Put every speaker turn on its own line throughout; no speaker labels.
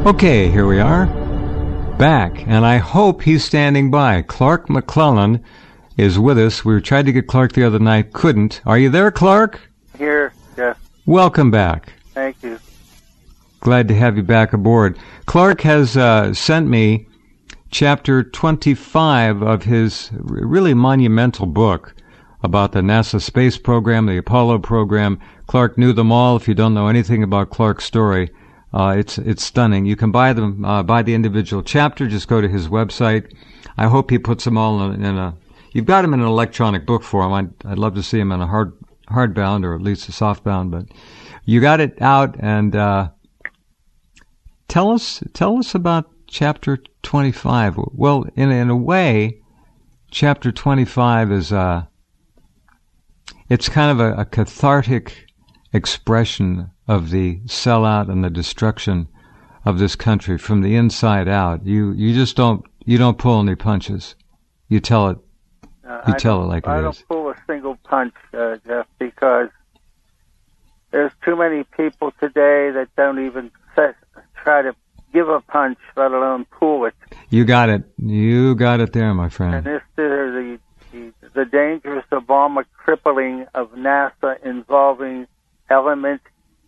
Okay, here we are, back, and I hope he's standing by. Clark McClelland is with us. We tried to get Clark the other night, couldn't. Are you there, Clark?
Here, yes.
Welcome back.
Thank you.
Glad to have you back aboard. Clark has sent me Chapter 25 of his really monumental book about the NASA space program, the Apollo program. Clark knew them all. If you don't know anything about Clark's story, it's stunning. You can buy them by the individual chapter. Just go to his website. I hope he puts them all in a. You've got them in an electronic book form. I'd love to see them in a hardbound or at least a softbound. But you got it out, and tell us about Chapter 25. Well, in a way, Chapter 25 is it's kind of a cathartic expression of the sellout and the destruction of this country from the inside out. You just don't pull any punches. You tell it. You tell it like it is.
I don't pull a single punch, Jeff, because there's too many people today that don't even try to give a punch, let alone pull it.
You got it. You got it there, my friend.
And this is the dangerous Obama crippling of NASA involving element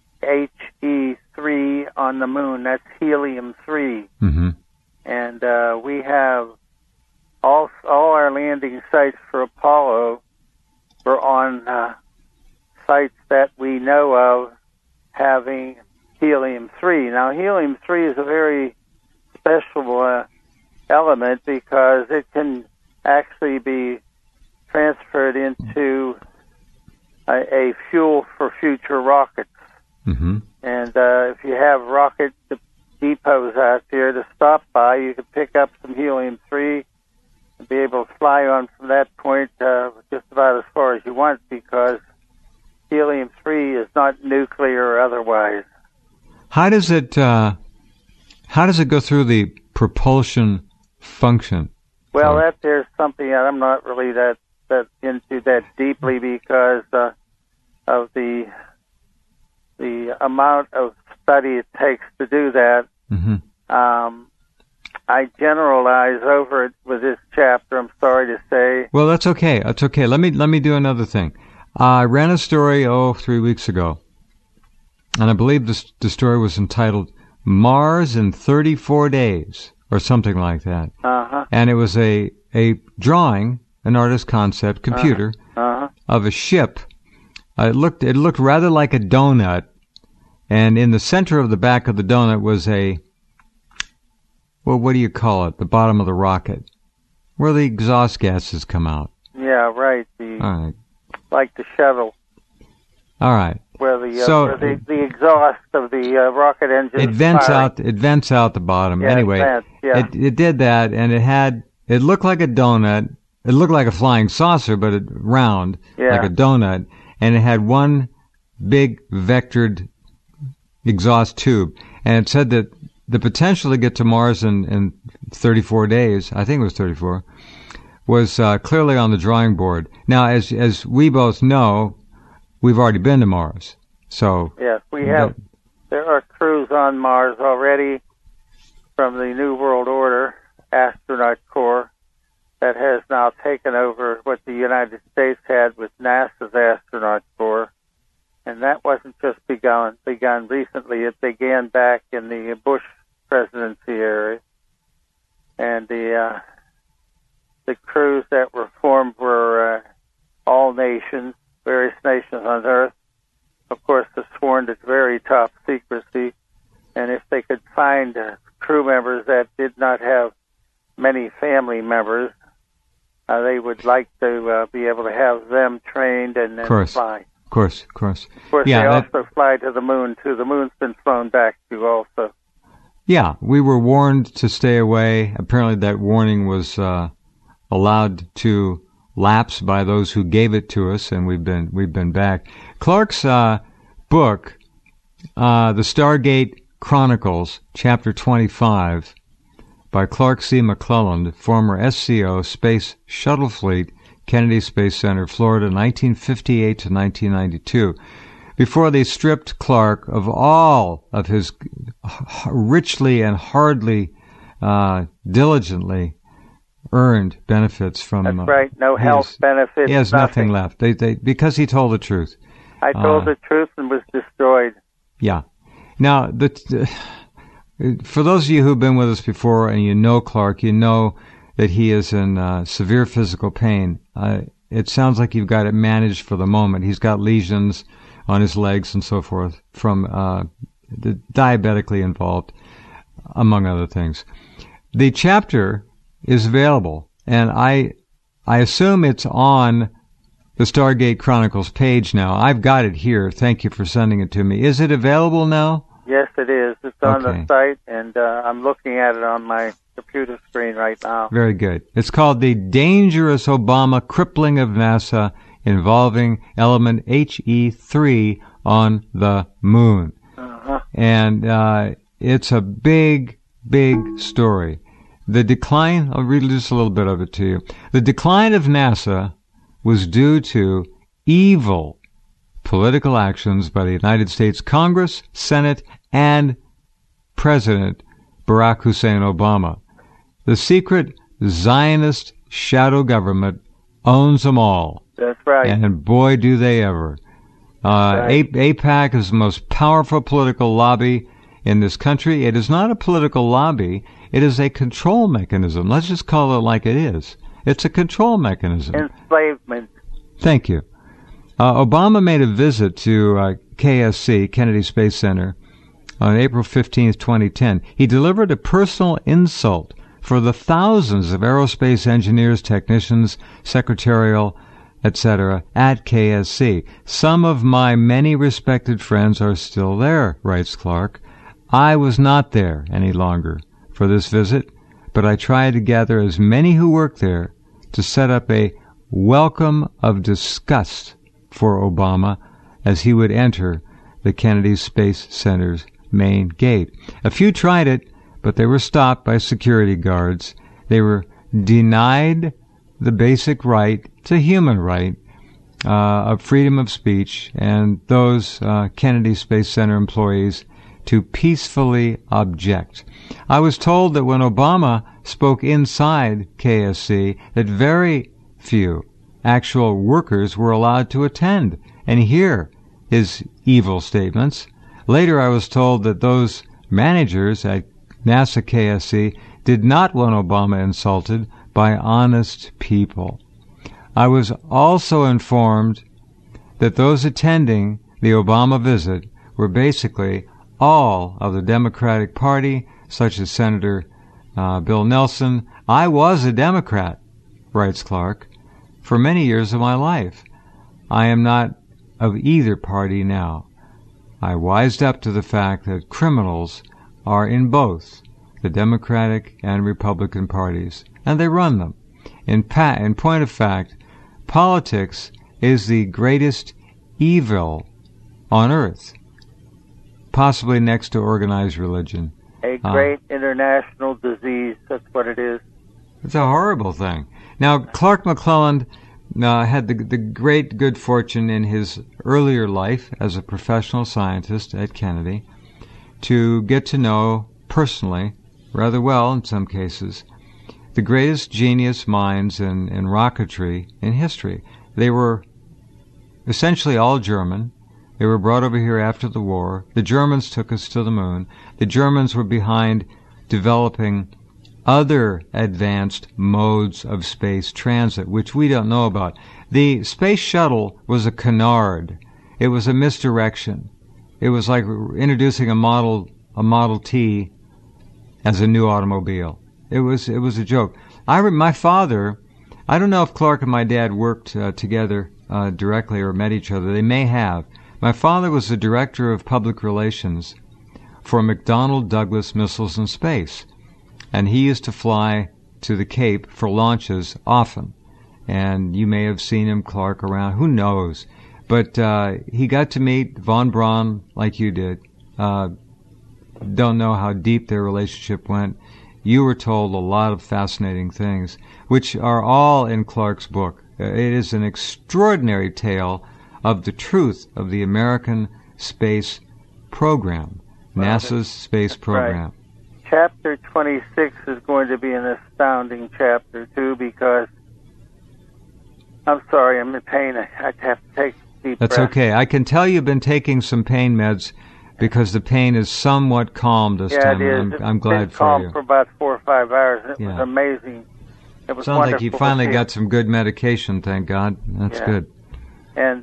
He3 on the moon. That's helium-3.
Mm-hmm.
And we have all our landing sites for Apollo were on sites that we know of having helium-3. Now, helium-3 is a very special element because it can actually be transferred into a fuel for future rockets.
Mm-hmm.
And if you have rocket depots out there to stop by, you can pick up some helium-3 and be able to fly on from that point just about as far as you want, because helium-3 is not nuclear or otherwise.
How does it go through the propulsion function?
Well, there's something that I'm not really that into that deeply because of the amount of study it takes to do that.
Mm-hmm.
I generalize over it with this chapter, I'm sorry to say.
Well, that's okay. That's okay. Let me do another thing. I ran a story 3 weeks ago, and I believe the story was entitled Mars in 34 Days or something like that.
Uh-huh.
And it was a drawing, an artist's concept, computer, of a ship. It looked rather like a donut, and in the center of the back of the donut was what do you call it? The bottom of the rocket, where the exhaust gases come out.
Yeah, right.
All right.
Like the shuttle.
All right.
Where the exhaust of the rocket engine
it vents out the bottom.
Yeah,
anyway, it did that, and it looked like a donut. It looked like a flying saucer, but round, like a donut, and it had one big vectored exhaust tube, and it said that the potential to get to Mars in 34 days, I think it was 34, was clearly on the drawing board. Now, as we both know, we've already been to Mars. So
yes, we have. There are crews on Mars already from the New World Order astronaut corps that has now taken over what the United States had with NASA's astronaut corps. And that wasn't just begun recently. It began back in the Bush presidency era. And the crews that were formed were all nations, various nations on Earth. Of course, they're sworn to very top secrecy. And if they could find crew members that did not have many family members, they would like to be able to have them trained and then fly.
Of course.
Of course, yeah, they also fly to the moon, too. The moon's been flown back to also.
Yeah, we were warned to stay away. Apparently that warning was allowed to lapse by those who gave it to us, and we've been back. Clark's book, The Stargate Chronicles, Chapter 25, by Clark C. McClelland, former SCO, Space Shuttle Fleet, Kennedy Space Center, Florida, 1958 to 1992. Before they stripped Clark of all of his richly and hardly, diligently earned benefits from.
That's right. No health benefits.
He has nothing left. Because he told the truth.
I told the truth and was destroyed.
Yeah. Now, for those of you who've been with us before and you know Clark, you know that he is in severe physical pain. It sounds like you've got it managed for the moment. He's got lesions on his legs and so forth from diabetically involved, among other things. The chapter is available, and I assume it's on the Stargate Chronicles page now. I've got it here. Thank you for sending it to me. Is it available now?
Yes, it is. It's on the site, and I'm looking at it on my computer screen right now.
Very good. It's called The Dangerous Obama Crippling of NASA Involving Element HE3 on the Moon.
Uh-huh.
And it's a big, big story. The decline, I'll read just a little bit of it to you. The decline of NASA was due to evil political actions by the United States Congress, Senate, and President Barack Hussein Obama. The secret Zionist shadow government owns them all.
That's right.
And boy, do they ever. AIPAC is the most powerful political lobby in this country. It is not a political lobby. It is a control mechanism. Let's just call it like it is. It's a control mechanism.
Enslavement.
Thank you. Obama made a visit to KSC, Kennedy Space Center, on April 15th, 2010. He delivered a personal insult for the thousands of aerospace engineers, technicians, secretarial, etc., at KSC. Some of my many respected friends are still there, writes Clark. I was not there any longer for this visit, but I tried to gather as many who work there to set up a welcome of disgust for Obama as he would enter the Kennedy Space Center's main gate. A few tried it, but they were stopped by security guards. They were denied the basic right to human right of freedom of speech, and those Kennedy Space Center employees to peacefully object. I was told that when Obama spoke inside KSC, that very few actual workers were allowed to attend and hear his evil statements. Later, I was told that those managers at NASA KSC did not want Obama insulted by honest people. I was also informed that those attending the Obama visit were basically all of the Democratic Party, such as Senator Bill Nelson. I was a Democrat, writes Clark, for many years of my life. I am not of either party now. I wised up to the fact that criminals are in both the Democratic and Republican parties, and they run them. In point of fact, politics is the greatest evil on earth, possibly next to organized religion.
A great international disease, that's what it is.
It's a horrible thing. Now, Clark McClelland had the great good fortune in his earlier life as a professional scientist at Kennedy to get to know personally, rather well in some cases, the greatest genius minds in rocketry in history. They were essentially all German. They were brought over here after the war. The Germans took us to the moon. The Germans were behind developing other advanced modes of space transit, which we don't know about. The space shuttle was a canard. It was a misdirection. It was like introducing a Model T as a new automobile. It was a joke. My father, I don't know if Clark and my dad worked together directly or met each other. They may have. My father was the director of public relations for McDonnell Douglas Missiles in Space, and he used to fly to the Cape for launches often. And you may have seen him, Clark, around. Who knows? But he got to meet von Braun like you did. Don't know how deep their relationship went. You were told a lot of fascinating things, which are all in Clark's book. It is an extraordinary tale of the truth of the American space program. NASA's space program.
Right. Chapter 26 is going to be an astounding chapter, too, because... I'm sorry, I'm in pain. I have to take deep breath.
That's okay. I can tell you've been taking some pain meds because the pain is somewhat calmed this time.
It is.
I'm glad for you.
It's been calm for about 4 or 5 hours. It was amazing. It was
Sounds like you finally got some good medication, thank God. That's good. And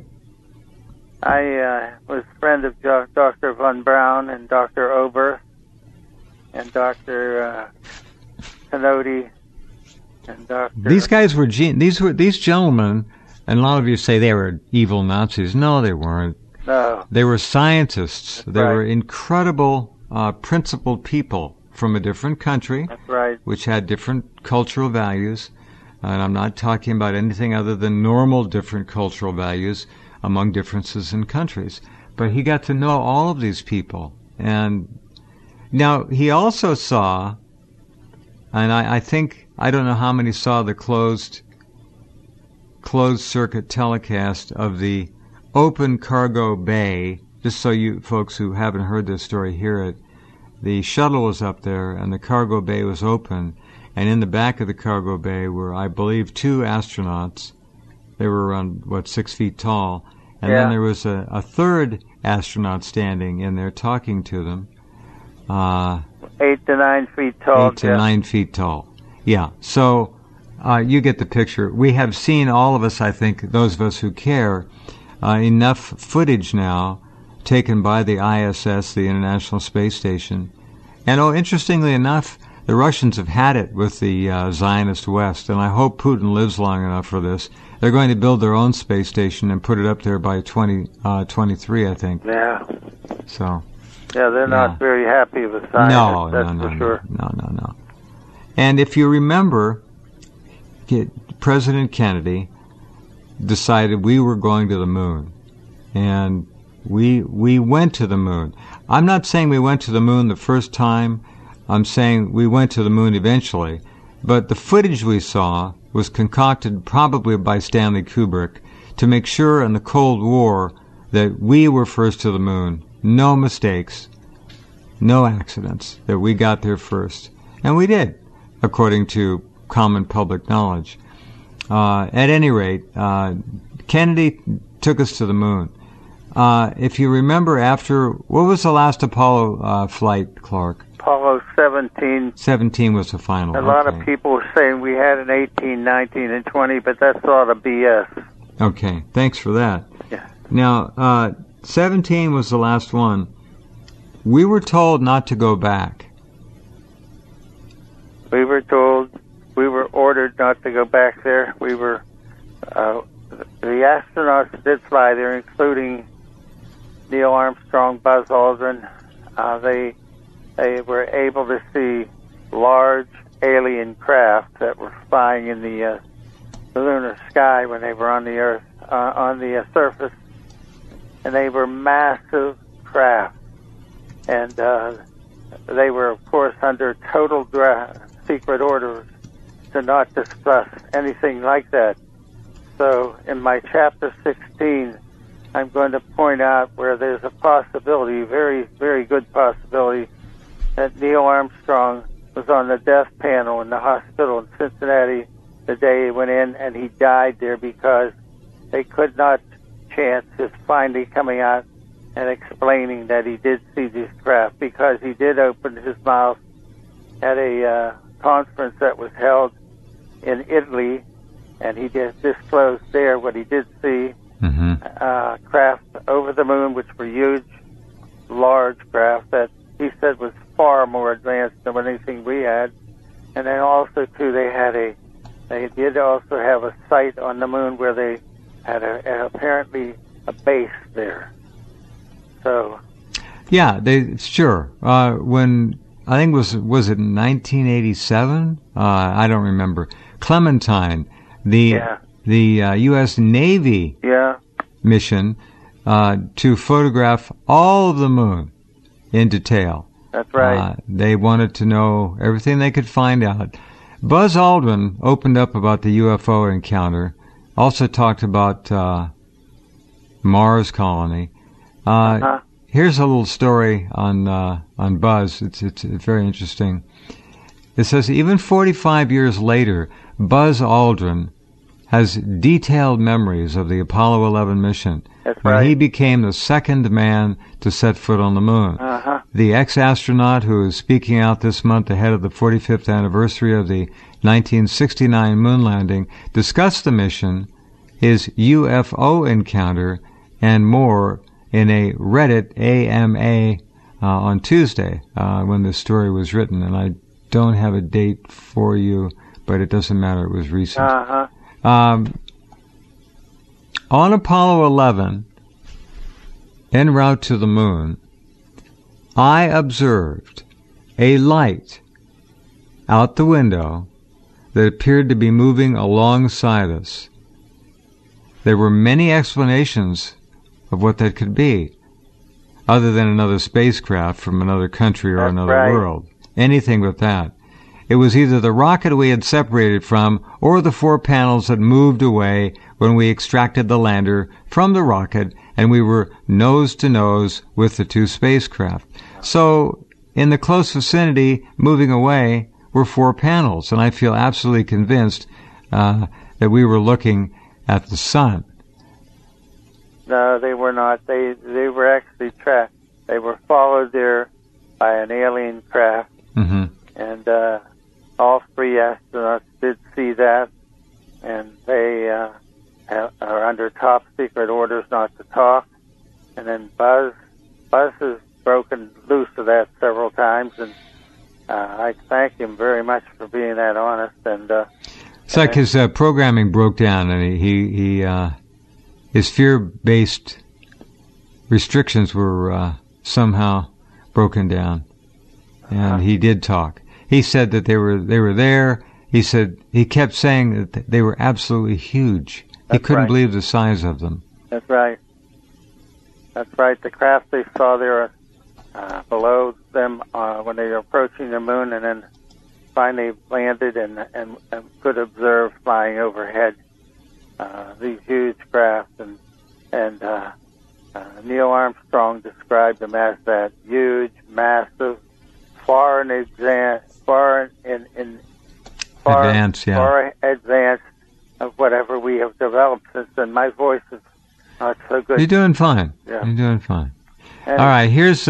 I was a friend of Dr. Von Braun and Dr. Ober and Dr. Canody and Dr.
These guys were these gentlemen, and a lot of you say they were evil Nazis. No, they weren't.
No.
They were scientists.
That's
they
right.
were incredible, principled people from a different country,
That's right.
which had different cultural values. And I'm not talking about anything other than normal different cultural values among differences in countries. But he got to know all of these people. And now he also saw, and I think, I don't know how many saw the closed circuit telecast of the open cargo bay. Just so you folks who haven't heard this story hear it. The shuttle was up there and the cargo bay was open. And in the back of the cargo bay were, I believe, 2 astronauts. They were around, 6 feet tall. And then there was a third astronaut standing in there talking to them.
8 to 9 feet tall.
8 to 9 feet tall. Yeah. So you get the picture. We have seen, all of us, I think, those of us who care, enough footage now taken by the ISS, the International Space Station. And interestingly enough, the Russians have had it with the Zionist West, and I hope Putin lives long enough for this. They're going to build their own space station and put it up there by 2023, I think.
Yeah.
So.
Yeah, they're not very happy with science. That's for sure.
No. And if you remember, President Kennedy decided we were going to the moon, and we went to the moon. I'm not saying we went to the moon the first time. I'm saying we went to the moon eventually. But the footage we saw was concocted probably by Stanley Kubrick to make sure in the Cold War that we were first to the moon. No mistakes, no accidents, that we got there first. And we did, according to common public knowledge. At any rate, Kennedy took us to the moon. If you remember what was the last Apollo flight, Clark?
Apollo 17.
17 was the final.
A lot of people were saying we had an 18, 19, and 20, but that's all a BS.
Okay, thanks for that.
Yeah.
Now, 17 was the last one. We were told not to go back.
We were ordered not to go back there. We were, the astronauts did fly there, including Neil Armstrong, Buzz Aldrin. They were able to see large alien craft that were flying in the lunar sky when they were on the Earth, on the surface, and they were massive craft, and they were, of course, under total secret orders to not discuss anything like that. So, in my chapter 16, I'm going to point out where there's a possibility, very, very good possibility, that Neil Armstrong was on the death panel in the hospital in Cincinnati the day he went in, and he died there because they could not chance his finally coming out and explaining that he did see these craft, because he did open his mouth at a conference that was held in Italy, and he just disclosed there what he did see. Craft over the moon, which were huge, large craft that he said was far more advanced than anything we had. And then also, too, they did also have a site on the moon where they had apparently a base there. So. Yeah,
sure. When, I think was it 1987? I don't remember. Clementine, the U.S. Navy mission to photograph all of the moon in detail.
That's right.
They wanted to know everything they could find out. Buzz Aldrin opened up about the UFO encounter, also talked about Mars colony. here's a little story on Buzz. It's very interesting. It says, even 45 years later, Buzz Aldrin has detailed memories of the Apollo 11 mission.
That's
when
right.
he became the second man to set foot on the moon.
Uh-huh.
The ex-astronaut who is speaking out this month ahead of the 45th anniversary of the 1969 moon landing discussed the mission, his UFO encounter, and more in a Reddit AMA on Tuesday when the story was written. And I don't have a date for you, but it doesn't matter. It was recent.
Uh-huh.
On Apollo 11, en route to the moon, I observed a light out the window that appeared to be moving alongside us. There were many explanations of what that could be, other than another spacecraft from another country or
That's
another
right.
world. Anything but that. It was either the rocket we had separated from or the 4 panels that moved away when we extracted the lander from the rocket and we were nose to nose with the 2 spacecraft. So, in the close vicinity, moving away, were 4 panels, and I feel absolutely convinced that we were looking at the sun.
No, they were not. They were actually tracked. They were followed there by an alien craft,
Mm-hmm.
and all 3 astronauts did see that, and they are under top secret orders not to talk. And then Buzz has broken loose of that several times, and I thank him very much for being that honest. And
it's like his programming broke down, and he his fear-based restrictions were somehow broken down, and he did talk. He said that they were there. He said he kept saying that they were absolutely huge. He couldn't believe the size of them.
That's right. That's right. The craft they saw there below them when they were approaching the moon, and then finally landed and could observe flying overhead these huge craft. And Neil Armstrong described them as that huge, massive, far advanced of whatever we have developed since then. My voice is not so good.
You're doing fine.
Yeah.
You're doing fine.
And
all right, here's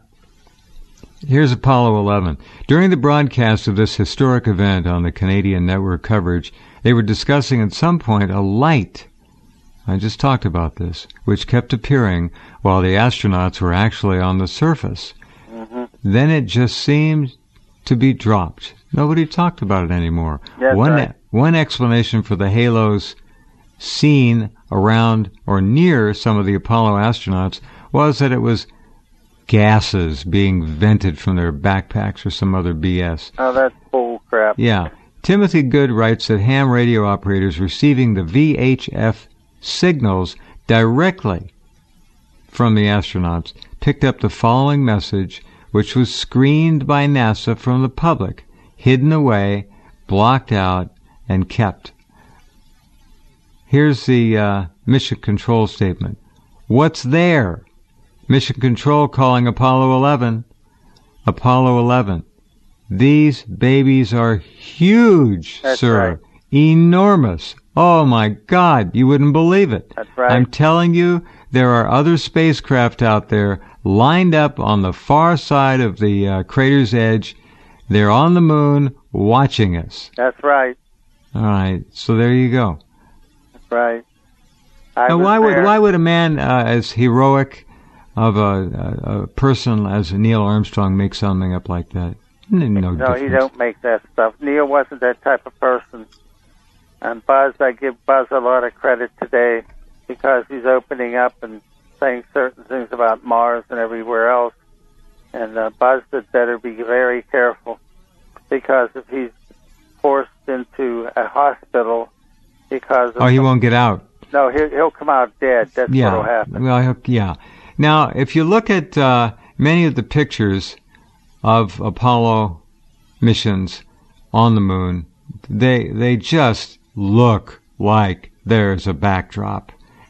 Apollo 11. During the broadcast of this historic event on the Canadian network coverage, they were discussing at some point a light. I just talked about this, which kept appearing while the astronauts were actually on the surface.
Mm-hmm.
Then it just seemed to be dropped. Nobody talked about it anymore.
That's right.
One explanation for the halos seen around or near some of the Apollo astronauts was that it was gases being vented from their backpacks or some other BS.
Oh, that's bull crap.
Yeah. Timothy Good writes that ham radio operators receiving the VHF signals directly from the astronauts picked up the following message, which was screened by NASA from the public, hidden away, blocked out, and kept. Here's the mission control statement. What's there? Mission control calling Apollo 11. Apollo 11. These babies are huge,
That's
sir.
right.
Enormous. Oh, my God. You wouldn't believe it.
That's right.
I'm telling you, there are other spacecraft out there lined up on the far side of the crater's edge. They're on the moon watching us.
That's right.
All right. So there you go.
That's right.
Now, why would a man as heroic of a person as Neil Armstrong make something up like that? No,
he don't make that stuff. Neil wasn't that type of person. And Buzz, I give Buzz a lot of credit today because he's opening up and saying certain things about Mars and everywhere else. And Buzz had better be very careful because if he's forced into a hospital because of
he won't get out.
No, he'll come out dead. That's what'll happen.
Well, yeah. Now, if you look at many of the pictures of Apollo missions on the moon, they just look like there's a backdrop.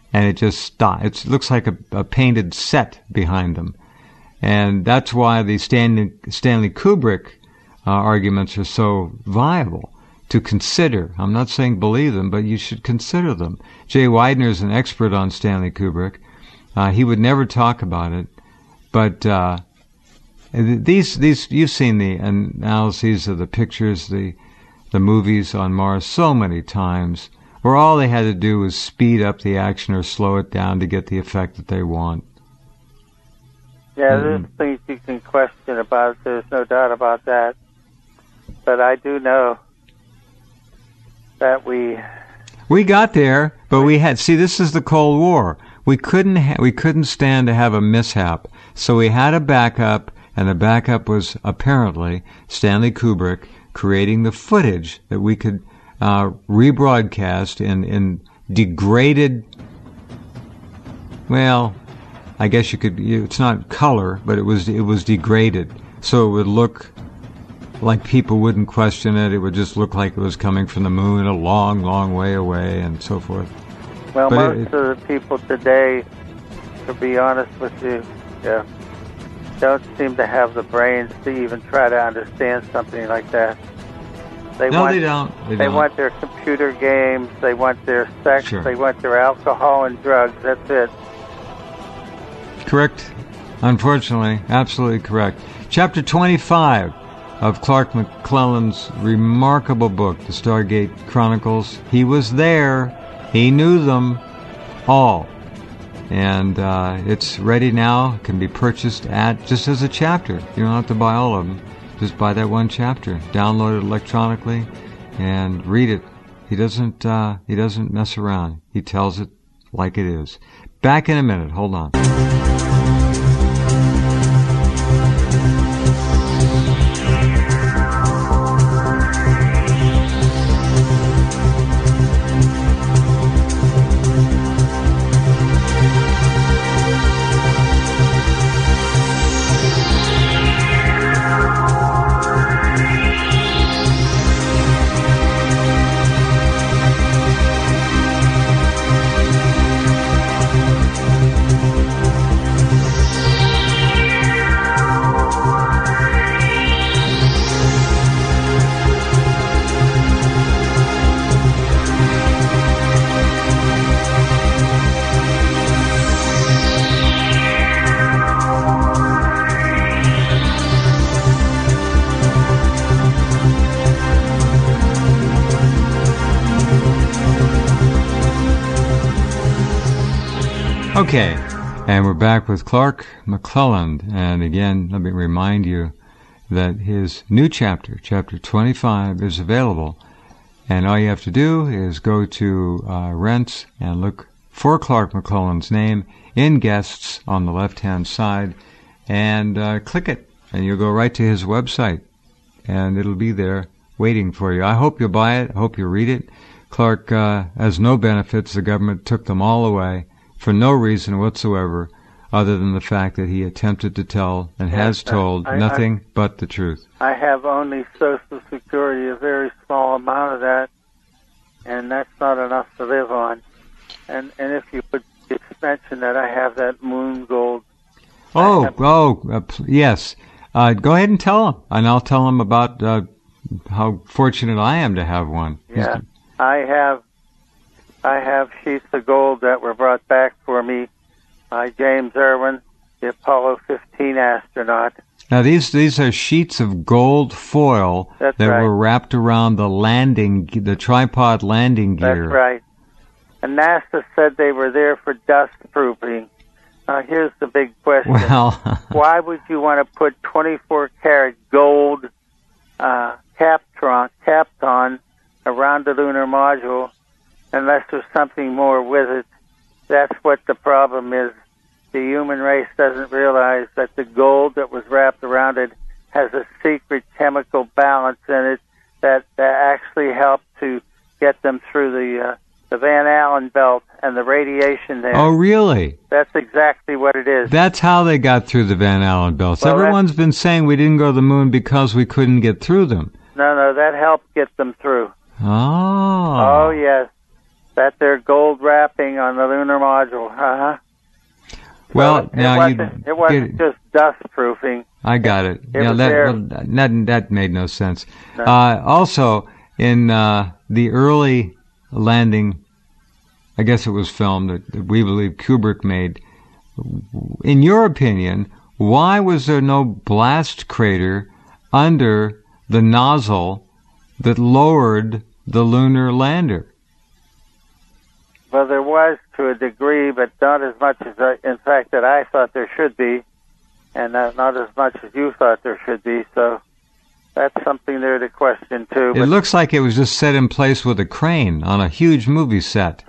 and it just stopped. It looks like a painted set behind them. And that's why the Stanley Kubrick arguments are so viable to consider. I'm not saying believe them, but you should consider them. Jay Weidner is an expert on Stanley Kubrick. He would never talk about it, but these you've seen the analyses of the pictures, the movies on Mars so many times, where all they had to do was speed up the action or slow it down to get the effect that they want.
Yeah, there's things you can question about. There's no doubt about that. But I do know that we
got there, but this is the Cold War. We couldn't stand to have a mishap, so we had a backup, and the backup was apparently Stanley Kubrick creating the footage that we could rebroadcast in degraded. Well, I guess you could. It's not color, but it was degraded, so it would look like people wouldn't question it. It would just look like it was coming from the moon a long, long way away, and so forth.
Well, most of the people today, to be honest with you, don't seem to have the brains to even try to understand something like that. They don't. They want their computer games. They want their sex.
Sure.
They want their alcohol and drugs. That's it.
Correct. Unfortunately, absolutely correct. Chapter 25 of Clark McClellan's remarkable book, The Stargate Chronicles. He was there. He knew them all. And it's ready now. It can be purchased just as a chapter. You don't have to buy all of them. Just buy that one chapter. Download it electronically and read it. He doesn't mess around. He tells it like it is. Back in a minute. Hold on. Okay, and we're back with Clark McClellan, and again, let me remind you that his new chapter, chapter 25, is available, and all you have to do is go to Rents and look for Clark McClellan's name in Guests on the left-hand side, and click it, and you'll go right to his website, and it'll be there waiting for you. I hope you'll buy it. I hope you'll read it. Clark has no benefits. The government took them all away for no reason whatsoever other than the fact that he attempted to tell and has told nothing but the truth. I
have only Social Security, a very small amount of that, and that's not enough to live on. And if you would just mention that I have that moon gold.
Yes. Go ahead and tell him, and I'll tell him about how fortunate I am to have one.
Yeah, I have sheets of gold that were brought back for me by James Irwin, the Apollo 15 astronaut.
Now, these are sheets of gold foil that were wrapped around the tripod landing gear.
That's right. And NASA said they were there for dust proofing. Now, here's the big question.
Well,
why would you want to put 24-karat gold Kapton around the lunar module unless there's something more with it? That's what the problem is. The human race doesn't realize that the gold that was wrapped around it has a secret chemical balance in it that actually helped to get them through the Van Allen belt and the radiation there.
Oh, really?
That's exactly what it is.
That's how they got through the Van Allen belts. Well, everyone's been saying we didn't go to the moon because we couldn't get through them.
No, that helped get them through.
Oh.
Oh, yes. that there gold wrapping on the lunar module.
Well, now
it wasn't just dust proofing.
I got it. That made no sense.
No.
Also, in the early landing, I guess it was filmed that we believe Kubrick made. In your opinion, why was there no blast crater under the nozzle that lowered the lunar lander?
Well, there was to a degree, but not as much as, in fact, that I thought there should be, and not as much as you thought there should be. So that's something there to question, too.
It looks like it was just set in place with a crane on a huge movie set.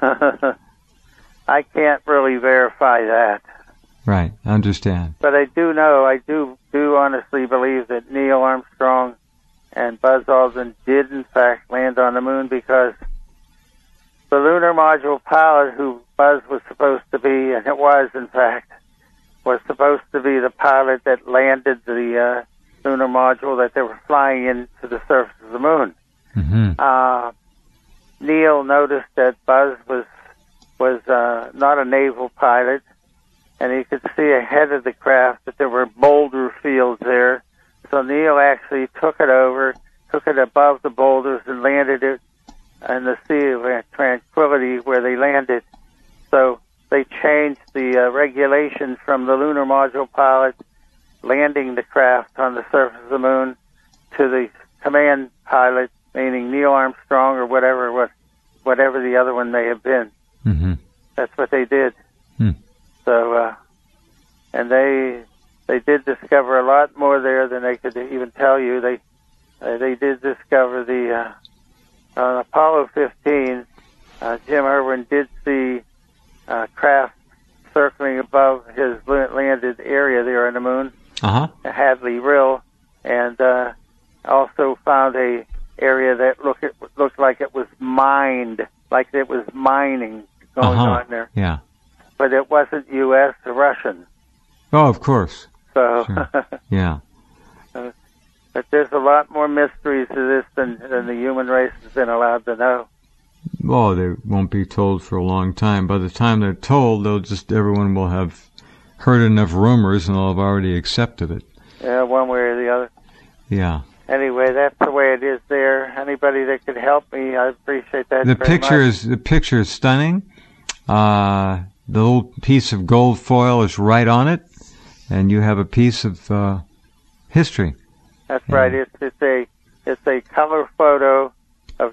I can't really verify that.
Right, I understand.
But I do know, I do honestly believe that Neil Armstrong and Buzz Aldrin did, in fact, land on the moon, because the lunar module pilot who Buzz was supposed to be, and it was, in fact, was supposed to be the pilot that landed the lunar module that they were flying into the surface of the moon.
Mm-hmm.
Neil noticed that Buzz was not a naval pilot, and he could see ahead of the craft that there were boulder fields there. So Neil actually took it above the boulders and landed it in the Sea of Tranquility where they landed. So they changed the regulation from the lunar module pilot landing the craft on the surface of the moon to the command pilot, meaning Neil Armstrong or whatever the other one may have been.
Mm-hmm.
That's what they did.
Hmm.
So, and they did discover a lot more there than they could even tell you. They did discover the on Apollo 15. Jim Irwin did see craft circling above his landed area there on the moon, Hadley Rill, and also found a area that looked like it was mined, like it was mining going on there.
Yeah.
But it wasn't U.S. or Russian.
Oh, of course.
So,
sure. Yeah.
But there's a lot more mysteries to this than the human race has been allowed to know.
Oh, they won't be told for a long time. By the time they're told, everyone will have heard enough rumors and they'll have already accepted it.
Yeah, one way or the other.
Yeah.
Anyway, that's the way it is there. Anybody that could help me, I appreciate that
The
very much.
The picture is stunning. The little piece of gold foil is right on it, and you have a piece of history.
That's right. It's a color photo of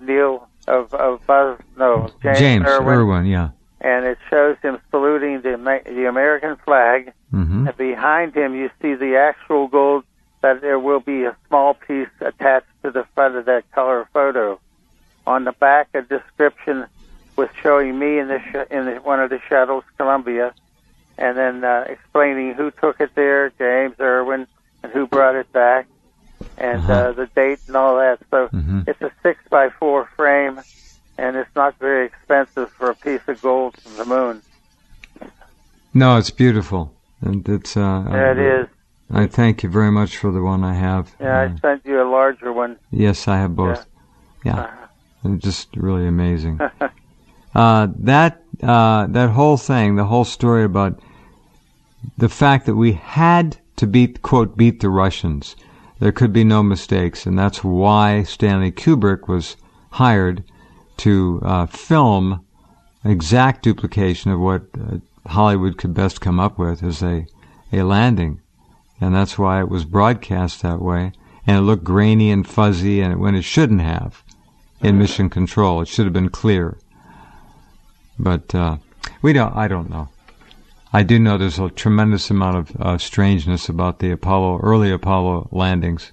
James
Irwin, yeah.
And it shows him saluting the American flag.
Mm-hmm.
And behind him, you see the actual gold. That there will be a small piece attached to the front of that color photo. On the back, a description was showing me in one of the shuttles, Columbia, and then explaining who took it there, James Irwin, and who brought it back, and the date and all that. So it's a 6x4 frame, and it's not very expensive for a piece of gold from the moon.
No, it's beautiful, and it's.
Yeah, it is.
I thank you very much for the one I have.
Yeah, I sent you a larger one.
Yes, I have both. Yeah. It's just really amazing. That whole thing, the whole story about the fact that we had to beat the Russians. There could be no mistakes, and that's why Stanley Kubrick was hired to film an exact duplication of what Hollywood could best come up with as a landing. And that's why it was broadcast that way. And it looked grainy and fuzzy when it shouldn't have in Mission Control. It should have been clear. But I don't know. I do know there's a tremendous amount of strangeness about the early Apollo landings.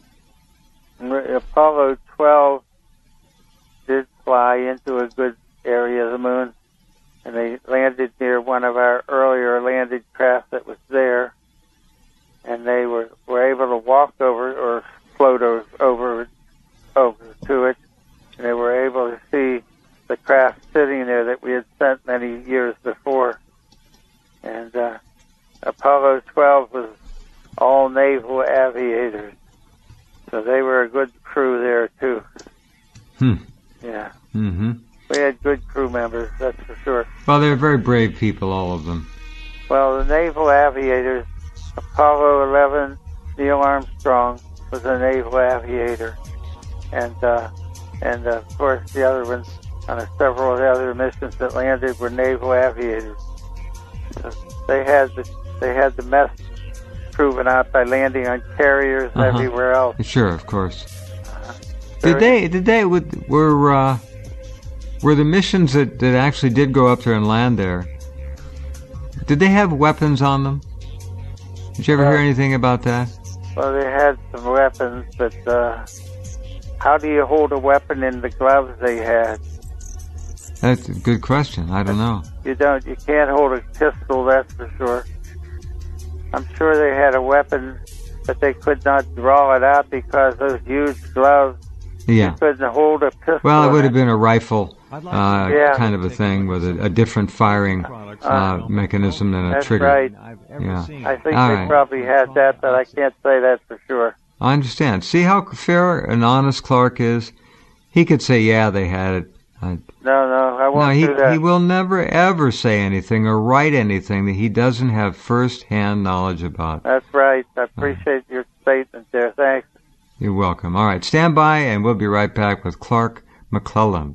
Apollo 12 did fly into a good area of the moon, and they landed near one of our earlier landed craft that was there. And they were able to walk over or float over to it, and they were able to see the craft sitting there that we had sent many years before. And Apollo 12 was all naval aviators, so they were a good crew there too.
Hmm.
Yeah.
Mm-hmm.
We had good crew members, that's for sure.
Well, they're very brave people, all of them.
Well, the naval aviators, Apollo 11, Neil Armstrong was a naval aviator, and of course the other ones on several of the other missions that landed were naval aviators. So they had the mess proven out by landing on carriers everywhere else.
Sure, of course. Were the missions that actually did go up there and land there, did they have weapons on them? Did you ever hear anything about that?
Well, they had some weapons, but how do you hold a weapon in the gloves they had?
That's a good question. I don't know.
You can't hold a pistol, that's for sure. I'm sure they had a weapon, but they could not draw it out because those huge gloves.
Yeah.
You couldn't hold a pistol.
Well, it would have been a rifle kind of a thing with a different firing mechanism than a trigger.
That's right.
Yeah.
I think they probably had that, but I can't say that for sure.
I understand. See how fair and honest Clark is? He could say, yeah, they had it.
No, I won't do that.
He will never, ever say anything or write anything that he doesn't have first-hand knowledge about.
That's right. I appreciate your statement there. Thanks.
You're welcome. All right, stand by, and we'll be right back with Clark McClelland.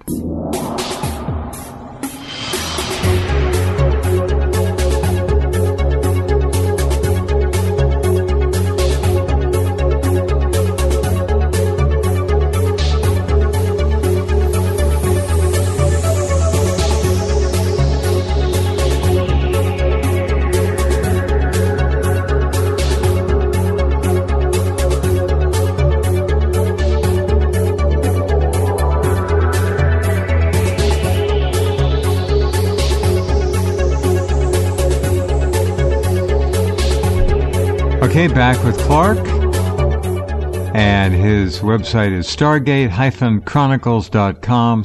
Okay, back with Clark, and his website is stargate-chronicles.com,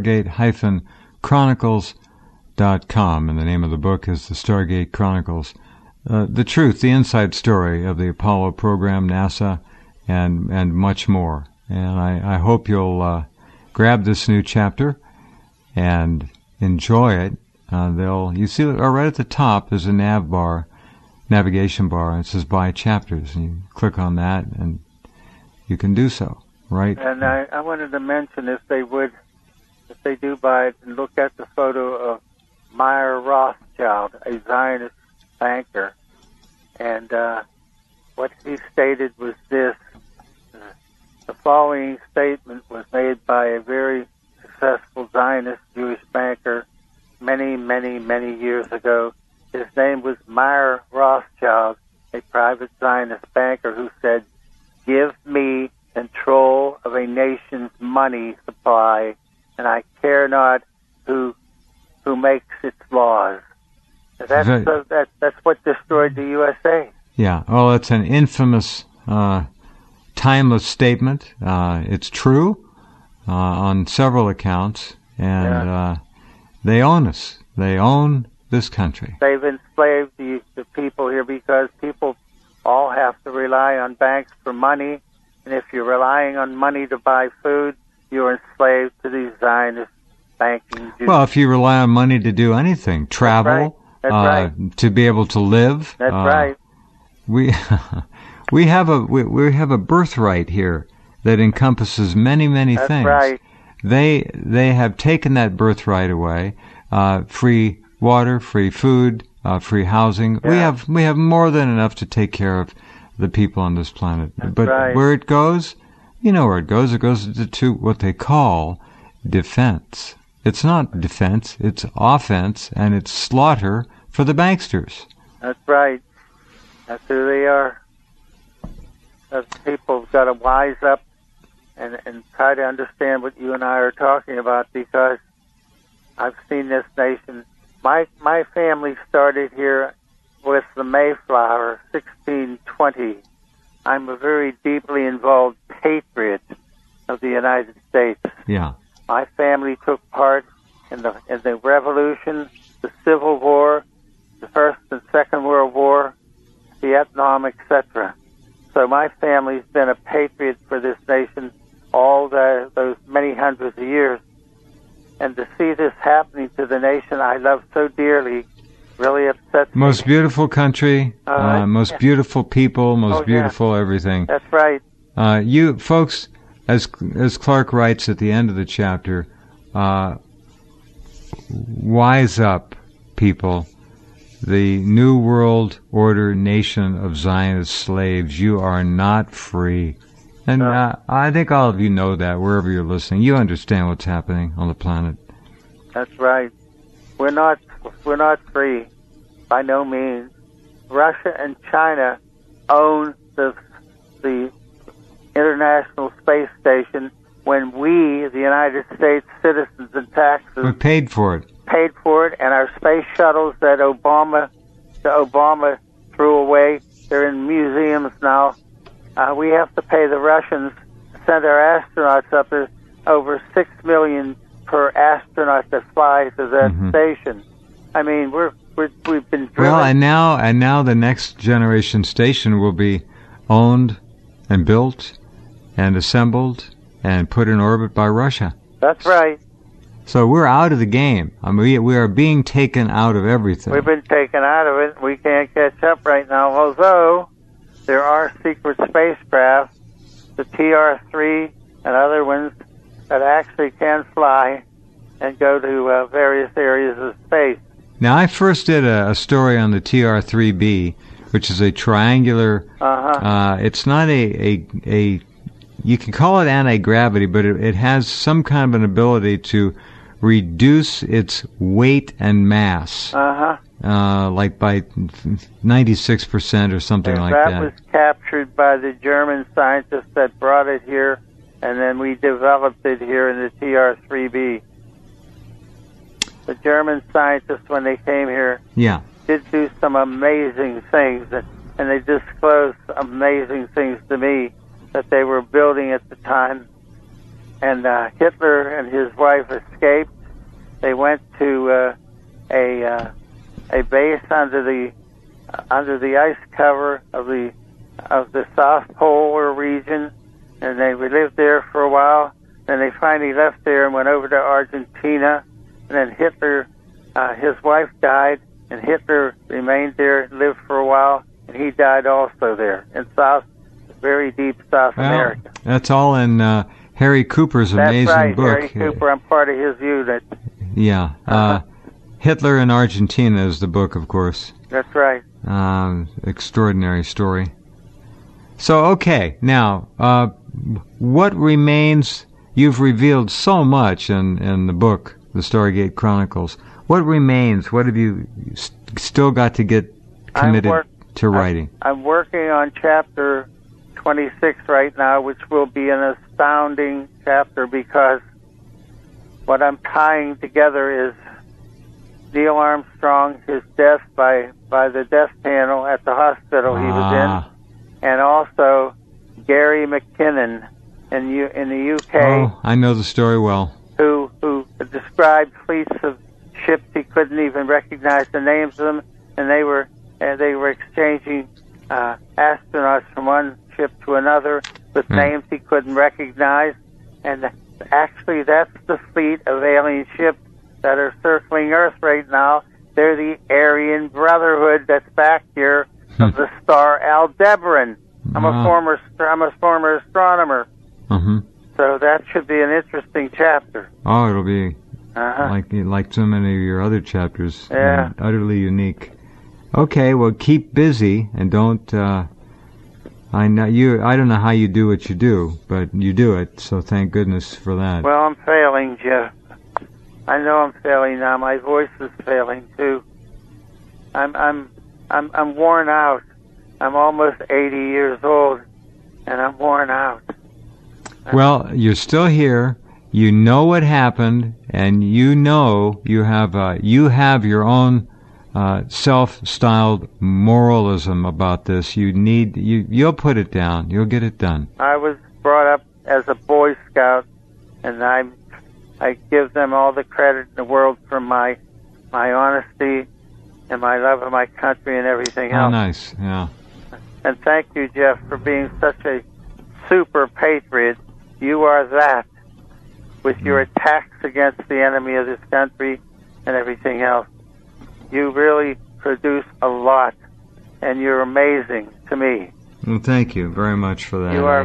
stargate-chronicles.com, and the name of the book is The Stargate Chronicles. The truth, the inside story of the Apollo program, NASA, and much more. And I hope you'll grab this new chapter and enjoy it. You see right at the top, there's a navigation bar, and it says Buy Chapters, and you click on that, and you can do so, right?
And I wanted to mention, if they do buy it, and look at the photo of Meyer Rothschild, a Zionist banker, and what he stated was this. The following statement was made by a very successful Zionist Jewish banker many, many, many years ago. His name was Meyer Rothschild, a private Zionist banker who said, "Give me control of a nation's money supply, and I care not who makes its laws." That's what destroyed the USA.
Yeah. Oh, it's an infamous, timeless statement. It's true on several accounts, and they own us. They own this country.
They've enslaved the people here because people all have to rely on banks for money, and if you're relying on money to buy food, you're enslaved to these Zionist banking Jews.
Well, if you rely on money to do anything, travel,
That's right.
To be able to live.
That's right.
We have a birthright here that encompasses many things.
That's right.
They have taken that birthright away. Free water, free food, free housing.
Yeah.
We have more than enough to take care of the people on this planet. But where it goes, you know where it goes. It goes to what they call defense. It's not defense, it's offense, and it's slaughter for the banksters.
That's right. That's who they are. Those people have got to wise up and try to understand what you and I are talking about, because I've seen this nation. My family started here with the Mayflower, 1620. I'm a very deeply involved patriot of the United States.
Yeah.
My family took part in the Revolution, the Civil War, the First and Second World War, Vietnam, etc. So my family's been a patriot for this nation all those many hundreds of years. And to see this happening to the nation I love so dearly really upsets me.
Most beautiful country, most beautiful people, most beautiful everything.
That's right.
You folks, as Clark writes at the end of the chapter, wise up, people. The New World Order nation of Zionist slaves, you are not free. And I think all of you know that, wherever you're listening. You understand what's happening on the planet.
That's right. We're not free, by no means. Russia and China own the International Space Station when we, the United States citizens and taxes,
we paid for it.
And our space shuttles that Obama threw away, they're in museums now. We have to pay the Russians to send our astronauts up there, over $6 million per astronaut to fly to that station. I mean, we've been driven.
Well, and now the next generation station will be owned and built and assembled and put in orbit by Russia.
That's right.
So we're out of the game. I mean, we are being taken out of everything.
We've been taken out of it. We can't catch up right now, although there are secret spacecraft, the TR-3 and other ones, that actually can fly and go to various areas of space.
Now, I first did a story on the TR-3B, which is a triangular. It's not a you can call it anti-gravity, but it has some kind of an ability to reduce its weight and mass. Like by 96% or something like that.
That was captured by the German scientists that brought it here, and then we developed it here in the TR-3B. The German scientists, when they came here, did do some amazing things, and they disclosed amazing things to me that they were building at the time. And Hitler and his wife escaped. They went to a base under the ice cover of the South Polar region, and they lived there for a while. Then they finally left there and went over to Argentina. And then Hitler, his wife died, and Hitler remained there, lived for a while, and he died also there in very deep South America.
That's all in Harry Cooper's amazing book.
Harry Cooper. I'm part of his unit.
Yeah. Hitler in Argentina is the book, of course.
That's right.
Extraordinary story. So, okay, now, what remains? You've revealed so much in the book, The Stargate Chronicles. What remains? What have you still got to get committed to writing?
I'm working on chapter 26 right now, which will be an astounding chapter because what I'm tying together is Neil Armstrong, his death by the death panel at the hospital he was in, and also Gary McKinnon in the UK.
Oh, I know the story well.
Who described fleets of ships he couldn't even recognize the names of them, and they were exchanging astronauts from one ship to another with names he couldn't recognize, and actually that's the fleet of alien ships that are circling Earth right now. They're the Aryan Brotherhood that's back here of the star Aldebaran. I'm a former astronomer. So that should be an interesting chapter.
Oh, it'll be like so many of your other chapters.
Yeah.
Utterly unique. Okay, well, keep busy and don't. I don't know how you do what you do, but you do it. So thank goodness for that.
Well, I'm failing, Jeff. I know I'm failing now. My voice is failing too. I'm worn out. I'm almost 80 years old, and I'm worn out.
Well, you're still here. You know what happened, and you know you have your own self-styled moralism about this. You'll put it down. You'll get it done.
I was brought up as a Boy Scout, and I give them all the credit in the world for my honesty and my love of my country and everything else.
Oh, nice. Yeah.
And thank you, Jeff, for being such a super patriot. You are that. with your attacks against the enemy of this country and everything else. You really produce a lot, and you're amazing to me.
Well, thank you very much for that.
You are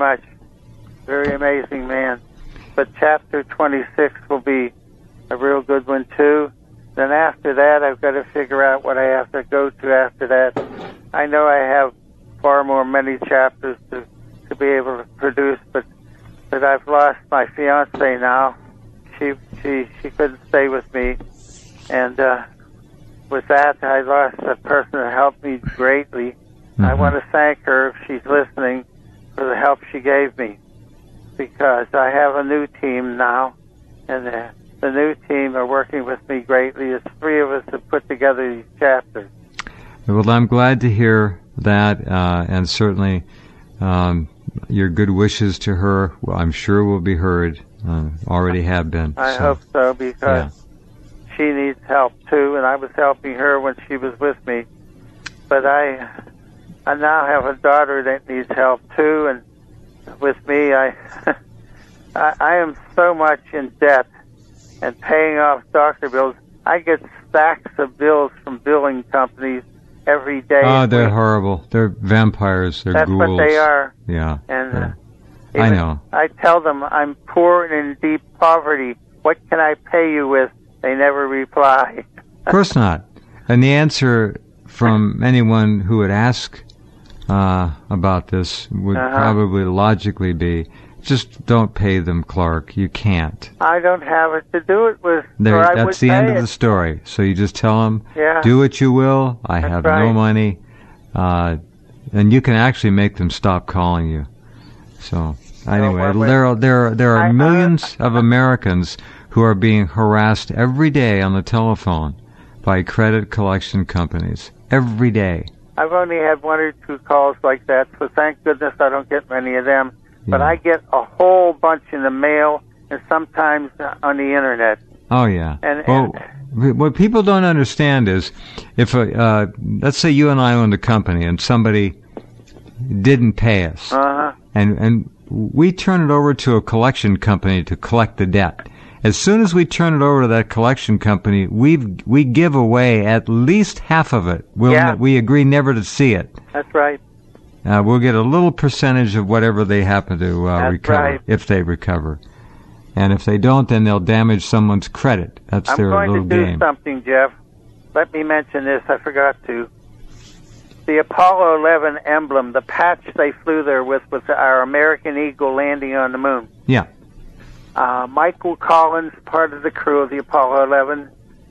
very amazing man. But chapter 26 will be a real good one, too. Then after that, I've got to figure out what I have to go to after that. I know I have far more many chapters to be able to produce, but I've lost my fiancée now. She couldn't stay with me, and with that, I lost a person that helped me greatly. Mm-hmm. I want to thank her, if she's listening, for the help she gave me, because I have a new team now, and the new team are working with me greatly. It's three of us that put together these chapters.
Well, I'm glad to hear that, and certainly your good wishes to her, I'm sure, will be heard. Already have been.
I hope so, because she needs help too, and I was helping her when she was with me. But I now have a daughter that needs help too, and with me, I am so much in debt and paying off doctor bills. I get stacks of bills from billing companies every day.
Oh, they're horrible. They're vampires. They're ghouls.
That's what they are.
Yeah.
And
I know.
I tell them I'm poor and in deep poverty. What can I pay you with? They never reply.
Of course not. And the answer from anyone who would ask about this would probably logically be, just don't pay them, Clark. You can't.
I don't have it to do it with.
That's the end of the story. So you just tell them, do what you will. I have no money. And you can actually make them stop calling you. So anyway, there are millions of Americans who are being harassed every day on the telephone by credit collection companies. Every day.
I've only had one or two calls like that, so thank goodness I don't get many of them. But I get a whole bunch in the mail and sometimes on the internet.
Oh, yeah. What people don't understand is, if let's say you and I owned a company and somebody didn't pay us, and we turn it over to a collection company to collect the debt. As soon as we turn it over to that collection company, we give away at least half of it. We agree never to see it.
That's right.
We'll get a little percentage of whatever they happen to recover, if they recover. And if they don't, then they'll damage someone's credit. That's their little game.
I'm going to do something, Jeff. Let me mention this. I forgot to. The Apollo 11 emblem, the patch they flew there with was our American Eagle landing on the moon.
Yeah.
Michael Collins, part of the crew of the Apollo 11,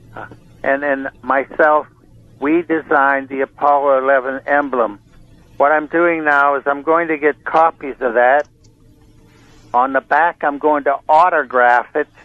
and then myself, we designed the Apollo 11 emblem. What I'm doing now is I'm going to get copies of that. On the back, I'm going to autograph it.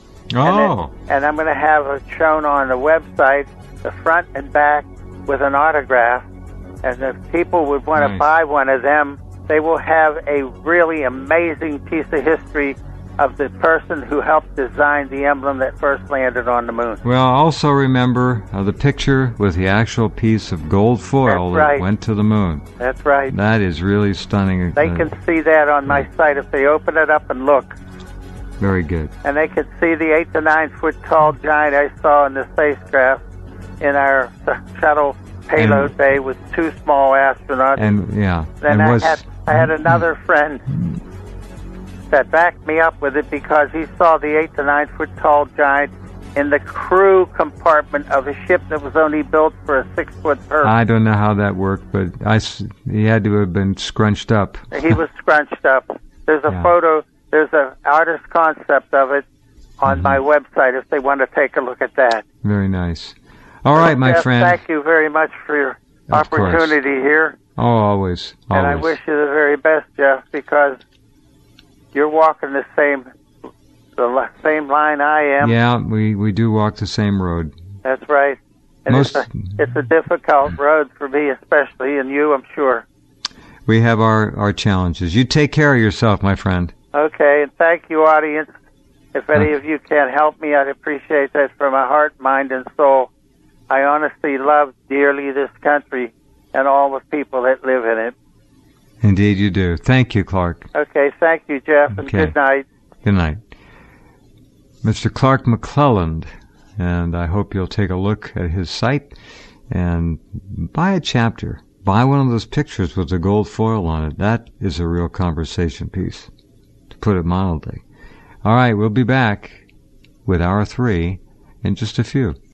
Oh.
And I'm going to have it shown on the website, the front and back, with an autograph. And if people would want to buy one of them, they will have a really amazing piece of history of the person who helped design the emblem that first landed on the moon.
Well, also remember the picture with the actual piece of gold foil that went to the moon.
That's right.
That is really stunning.
They can see that on my site if they open it up and look.
Very good.
And they can see the 8 to 9 foot tall giant I saw in the spacecraft in our shuttle payload bay with 2 small astronauts. Then I had another friend that backed me up with it because he saw the 8 to 9 foot tall giant in the crew compartment of a ship that was only built for a 6 foot person.
I don't know how that worked, but he had to have been scrunched up.
He was scrunched up. There's a photo, there's an artist concept of it on my website if they want to take a look at that.
Very nice. All right, my friend.
Thank you very much for your opportunity here.
Oh, always.
And I wish you the very best, Jeff, because you're walking the same line I am.
Yeah, we do walk the same road.
That's right. And it's a difficult road for me especially, and you, I'm sure.
We have our challenges. You take care of yourself, my friend.
Okay, and thank you, audience. If any of you can help me, I'd appreciate that from my heart, mind, and soul. I honestly love dearly this country and all the people that live in it.
Indeed you do. Thank you, Clark.
Okay, thank you, Jeff, and good night.
Good night. Mr. Clark McClelland, and I hope you'll take a look at his site and buy a chapter. Buy one of those pictures with the gold foil on it. That is a real conversation piece, to put it mildly. All right, we'll be back with Hour 3 in just a few.